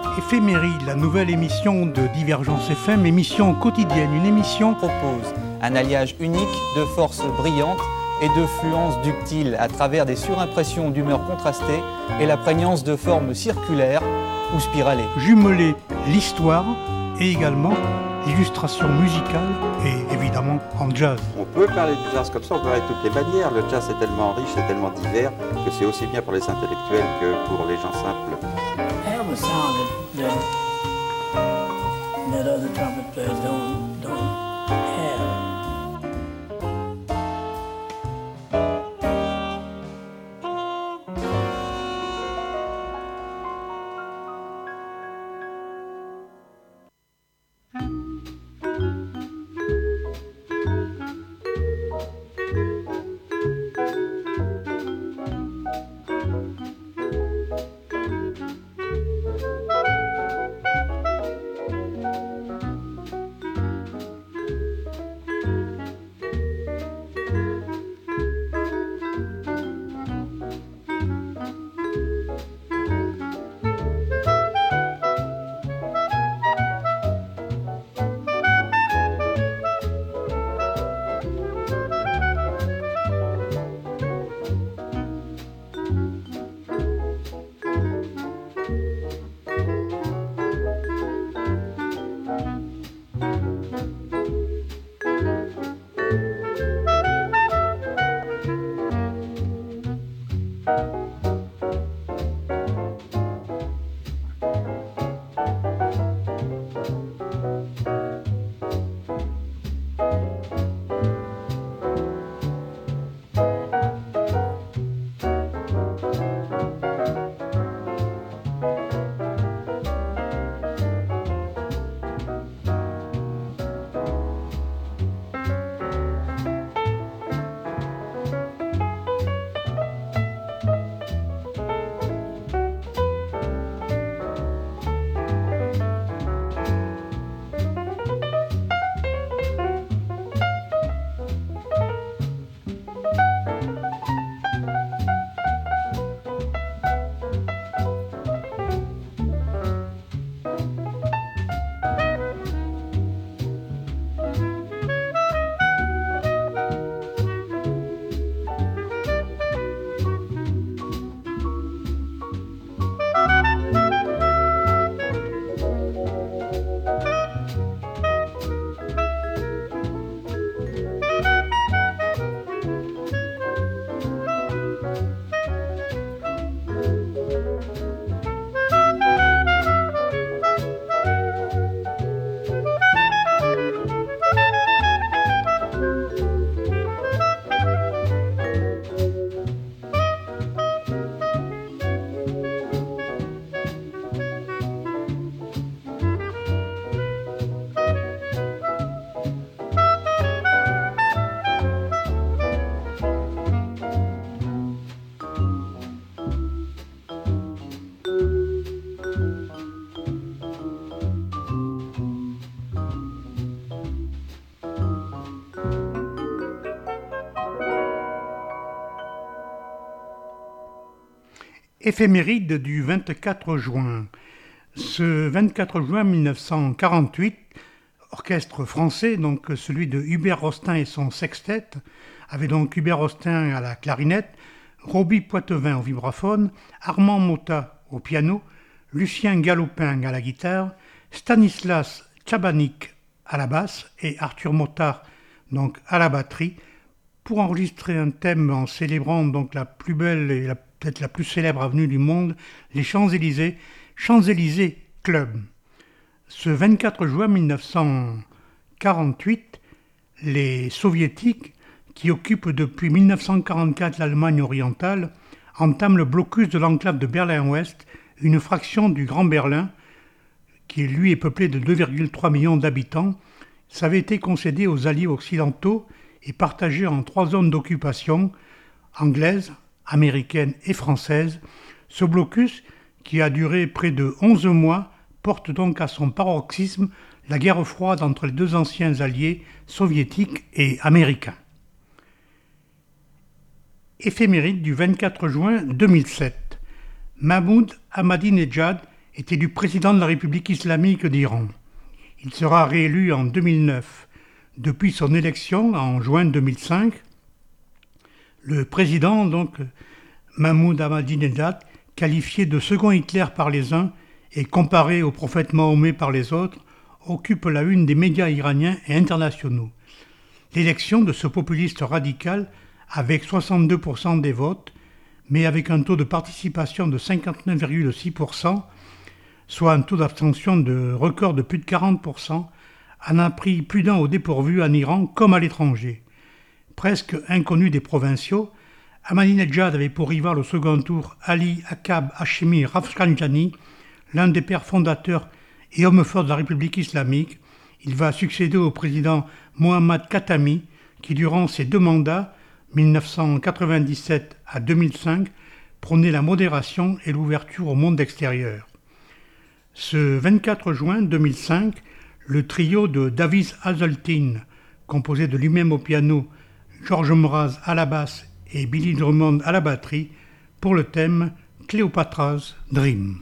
Éphéméride, la nouvelle émission de Divergence FM, émission quotidienne, une émission propose un alliage unique de forces brillantes et de fluences ductiles à travers des surimpressions d'humeurs contrastées et la prégnance de formes circulaires ou spiralées. Jumeler l'histoire et également l'illustration musicale et évidemment en jazz. On peut parler du jazz comme ça, on peut parler de toutes les manières. Le jazz est tellement riche, c'est tellement divers que c'est aussi bien pour les intellectuels que pour les gens simples. Have a sound that other trumpet players don't have. Éphéméride du 24 juin. Ce 24 juin 1948, orchestre français, donc celui de Hubert Rostin et son sextet, avait donc Hubert Rostin à la clarinette, Roby Poitevin au vibraphone, Armand Motta au piano, Lucien Galopin à la guitare, Stanislas Tchabanik à la basse et Arthur Mottard donc à la batterie, pour enregistrer un thème en célébrant donc la plus belle et peut-être la plus célèbre avenue du monde, les Champs-Élysées, Champs-Élysées Club. Ce 24 juin 1948, les Soviétiques, qui occupent depuis 1944 l'Allemagne orientale, entament le blocus de l'enclave de Berlin-Ouest, une fraction du Grand Berlin, qui lui est peuplé de 2,3 millions d'habitants. Ça avait été concédé aux Alliés occidentaux et partagé en 3 zones d'occupation, anglaise, américaine et française. Ce blocus, qui a duré près de 11 mois, porte donc à son paroxysme la guerre froide entre les deux anciens alliés soviétiques et américains. Éphéméride du 24 juin 2007. Mahmoud Ahmadinejad est élu président de la République islamique d'Iran. Il sera réélu en 2009. Depuis son élection en juin 2005, le président, donc Mahmoud Ahmadinejad, qualifié de second Hitler par les uns et comparé au prophète Mahomet par les autres, occupe la une des médias iraniens et internationaux. L'élection de ce populiste radical, avec 62% des votes, mais avec un taux de participation de 59,6%, soit un taux d'abstention de record de plus de 40%, en a pris plus d'un au dépourvu en Iran comme à l'étranger. Presque inconnu des provinciaux, Ahmadinejad avait pour rival au second tour Ali Akab Hashemi Rafsanjani, l'un des pères fondateurs et homme fort de la République islamique. Il va succéder au président Mohammad Khatami, qui durant ses 2 mandats, 1997 à 2005, prônait la modération et l'ouverture au monde extérieur. Ce 24 juin 2005, le trio de Davis Hazeltine, composé de lui-même au piano, George Mraz à la basse et Billy Drummond à la batterie, pour le thème Cléopatra's Dream.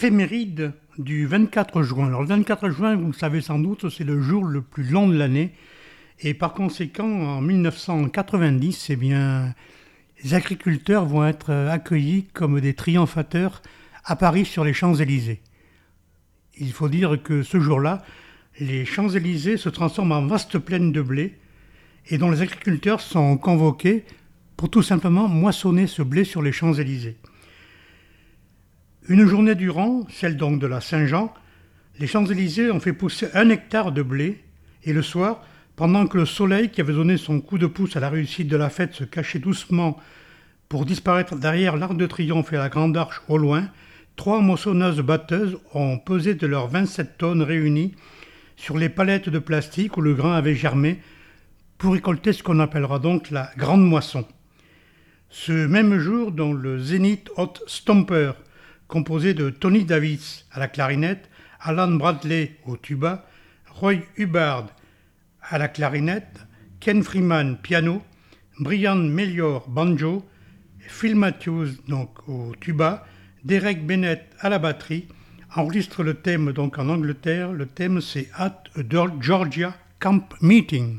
Éphéméride du 24 juin. Alors le 24 juin, vous le savez sans doute, c'est le jour le plus long de l'année. Et par conséquent, en 1990, eh bien, les agriculteurs vont être accueillis comme des triomphateurs à Paris sur les Champs-Élysées. Il faut dire que ce jour-là, les Champs-Élysées se transforment en vaste plaine de blé et dont les agriculteurs sont convoqués pour tout simplement moissonner ce blé sur les Champs-Élysées. Une journée durant, celle donc de la Saint-Jean, les Champs-Élysées ont fait pousser 1 hectare de blé et le soir, pendant que le soleil qui avait donné son coup de pouce à la réussite de la fête se cachait doucement pour disparaître derrière l'Arc de Triomphe et la Grande Arche au loin, 3 moissonneuses-batteuses ont pesé de leurs 27 tonnes réunies sur les palettes de plastique où le grain avait germé pour récolter ce qu'on appellera donc la grande moisson. Ce même jour, dont le Zenith Hot Stomper, composé de Tony Davis à la clarinette, Alan Bradley au tuba, Roy Hubbard à la clarinette, Ken Freeman piano, Brian Melior banjo, Phil Matthews donc au tuba, Derek Bennett à la batterie, enregistre le thème donc en Angleterre. Le thème c'est At a Georgia Camp Meeting.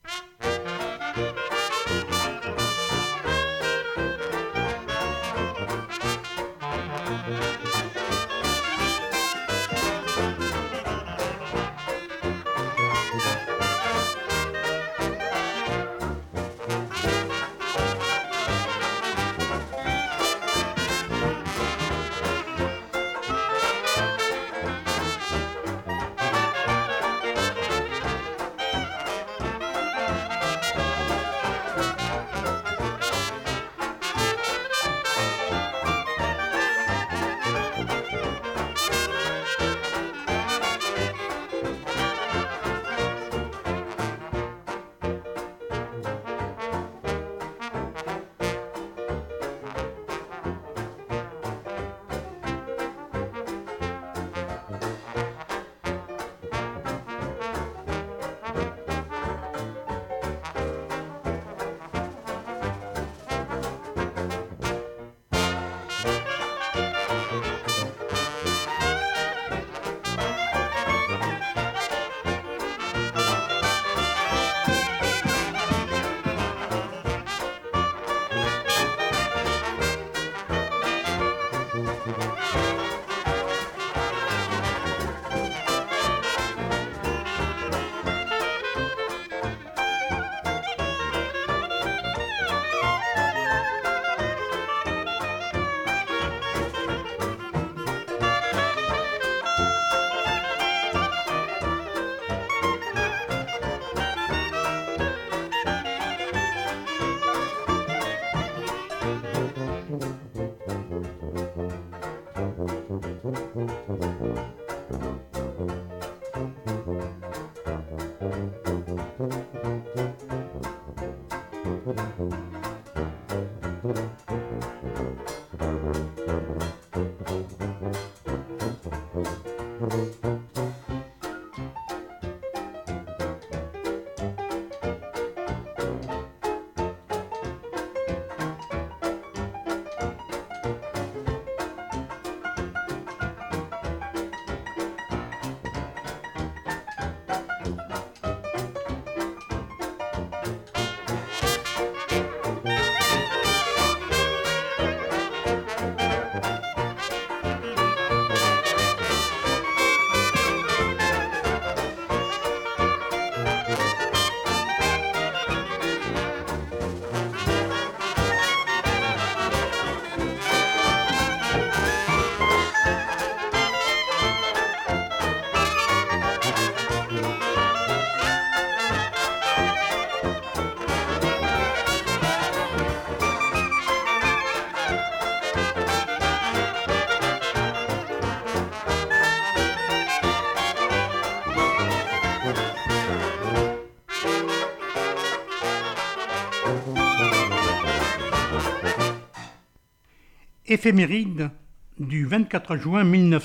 Éphéméride du 24 juin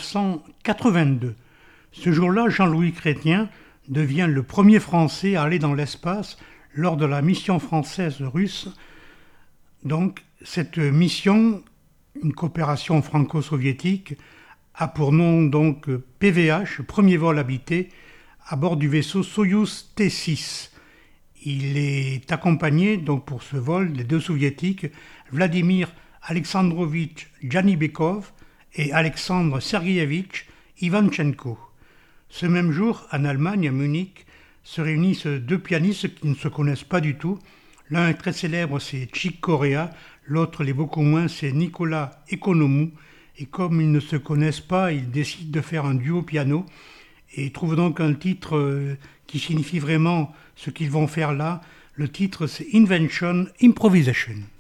1982. Ce jour-là, Jean-Louis Chrétien devient le premier Français à aller dans l'espace lors de la mission française russe. Donc, cette mission, une coopération franco-soviétique, a pour nom donc PVH, premier vol habité, à bord du vaisseau Soyouz T6. Il est accompagné donc pour ce vol des deux soviétiques Vladimir Alexandrovitch Janibekov et Alexandre Sergeyevitch Ivanchenko. Ce même jour, en Allemagne, à Munich, se réunissent deux pianistes qui ne se connaissent pas du tout. L'un est très célèbre, c'est Chick Corea, l'autre l'est beaucoup moins, c'est Nicolas Economou. Et comme ils ne se connaissent pas, ils décident de faire un duo piano et trouvent donc un titre qui signifie vraiment ce qu'ils vont faire là. Le titre, c'est Invention Improvisation.